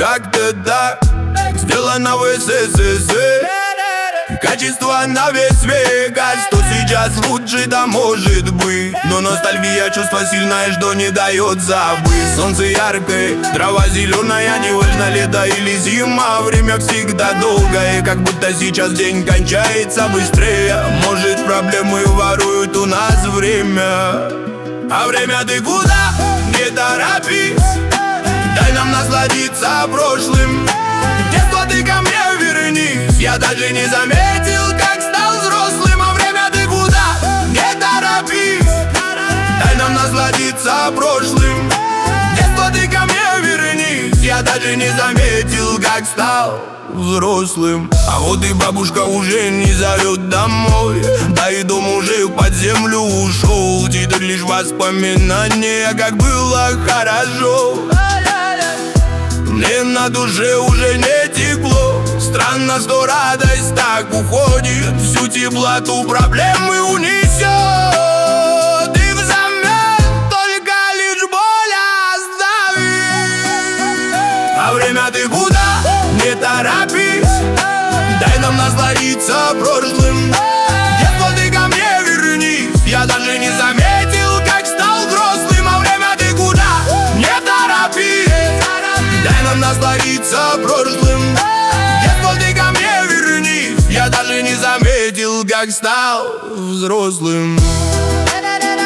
как-то так сделано в СССР. Качество на весь век, а что сейчас лучше, да может быть. Но ностальгия чувство сильное, что не дает забыть. Солнце яркое, трава зеленая, не важно лето или зима. Время всегда долгое, как будто сейчас день кончается быстрее. Может, проблемы воруют у нас время. А время ты куда? Не торопись, дай нам насладиться прошлым. Детство ты ко мне вернись, я даже не заметил, как стал взрослым. А время ты куда? Не торопись, дай нам насладиться прошлым. Детство ты ко мне вернись, я даже не заметил, как стал взрослым. А вот и бабушка уже не зовет домой, да и дом уже под землю ушел. Теперь лишь воспоминания, как было хорошо. Мне на душе уже не тепло. Странно, что радость так уходит, всю теплоту проблемы унесет. И взамен только лишь боль оставит. А время ты куда? Не торопись, дай нам насладиться прошлым. Детство ты ко мне вернись, я даже не заметил, как стал взрослым. А время ты куда? Не торопись, дай нам насладиться прошлым. Детство ты ко мне вернись, я даже не заметил, как стал взрослым.